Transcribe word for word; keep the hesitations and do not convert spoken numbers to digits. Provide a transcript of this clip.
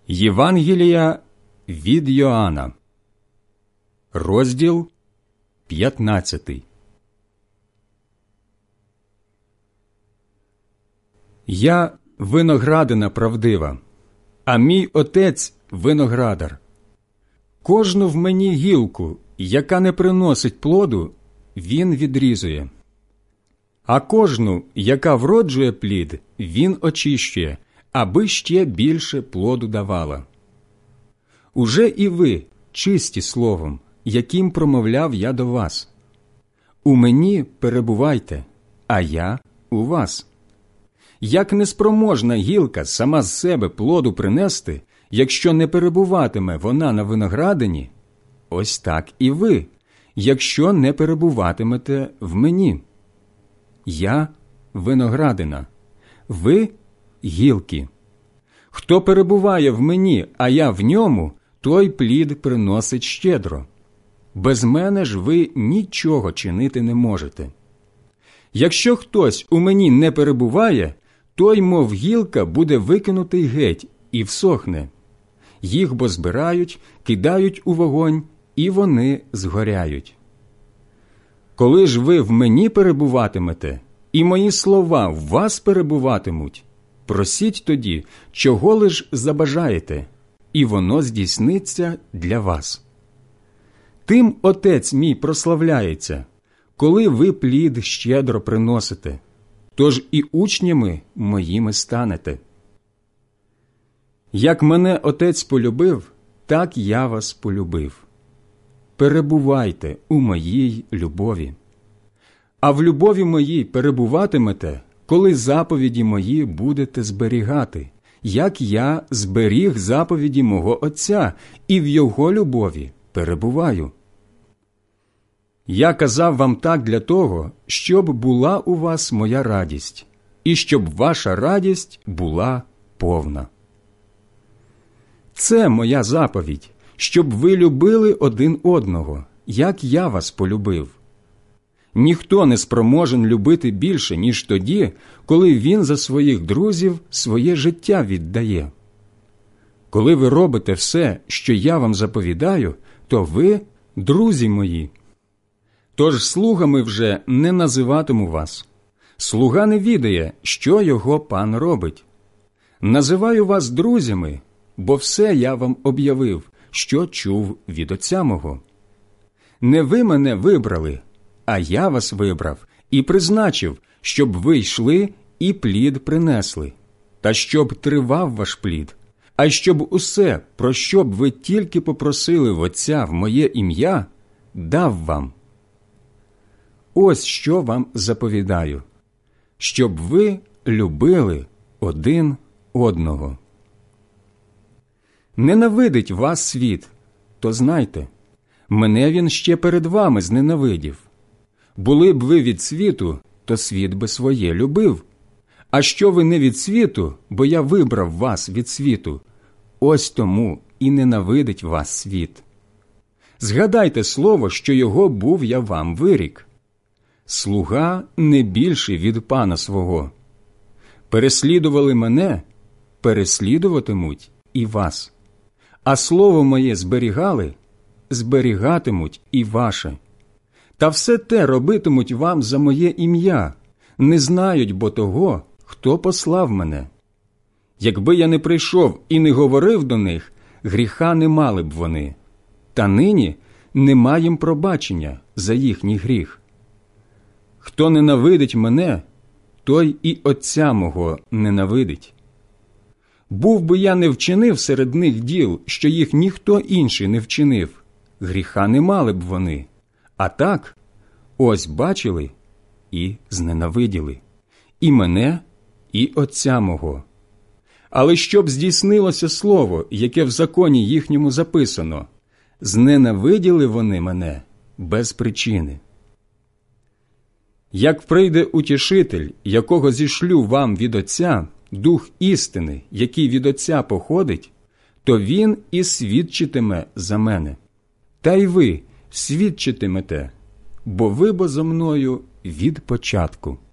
Євангелія від Йоанна, розділ п'ятнадцятий. Я виноградина правдива, а мій отець виноградар. Кожну в мені гілку, яка не приносить плоду, він відрізує. А кожну, яка вроджує плід, він очищує, аби ще більше плоду давала. Уже і ви чисті словом, яким промовляв я до вас. У мені перебувайте, а я у вас. Як неспроможна гілка сама з себе плоду принести, якщо не перебуватиме вона на виноградині, ось так і ви, якщо не перебуватимете в мені. Я виноградина, ви гілки. Хто перебуває в мені, а я в ньому, той плід приносить щедро. Без мене ж ви нічого чинити не можете. Якщо хтось у мені не перебуває, той, мов гілка, буде викинутий геть і всохне. Їх бо збирають, кидають у вогонь, і вони згоряють. Коли ж ви в мені перебуватимете, і мої слова в вас перебуватимуть, просіть тоді, чого лиш забажаєте, і воно здійсниться для вас. Тим Отець мій прославляється, коли ви плід щедро приносите, тож і учнями моїми станете. Як мене Отець полюбив, так я вас полюбив. Перебувайте у моїй любові. А в любові моїй перебуватимете, коли заповіді мої будете зберігати, як я зберіг заповіді мого Отця, і в його любові перебуваю. Я казав вам так для того, щоб була у вас моя радість, і щоб ваша радість була повна. Це моя заповідь, щоб ви любили один одного, як я вас полюбив. Ніхто не спроможен любити більше, ніж тоді, коли він за своїх друзів своє життя віддає. Коли ви робите все, що я вам заповідаю, то ви – друзі мої. Тож слугами вже не називатиму вас. Слуга не відає, що його пан робить. Називаю вас друзями, бо все я вам об'явив, що чув від Отця мого. Не ви мене вибрали, а я вас вибрав і призначив, щоб ви йшли і плід принесли, та щоб тривав ваш плід, а щоб усе, про що б ви тільки попросили в Отця в моє ім'я, дав вам. Ось що вам заповідаю, щоб ви любили один одного. Ненавидить вас світ, то знайте, мене він ще перед вами зненавидів. Були б ви від світу, то світ би своє любив. А що ви не від світу, бо я вибрав вас від світу, ось тому і ненавидить вас світ. Згадайте слово, що його був я вам вирік. Слуга не більший від пана свого. Переслідували мене, переслідуватимуть і вас. А слово моє зберігали, зберігатимуть і ваше. Та все те робитимуть вам за моє ім'я, не знають бо того, хто послав мене. Якби я не прийшов і не говорив до них, гріха не мали б вони. Та нині нема їм пробачення за їхній гріх. Хто ненавидить мене, той і Отця мого ненавидить. Був би я не вчинив серед них діл, що їх ніхто інший не вчинив, гріха не мали б вони. А так, ось бачили і зненавиділи, і мене, і Отця мого. Але щоб здійснилося слово, яке в законі їхньому записано, зненавиділи вони мене без причини. Як прийде утішитель, якого зішлю вам від Отця, Дух істини, який від Отця походить, то він і свідчитиме за мене. Та й ви свідчитимете, бо ви бо зо мною від початку.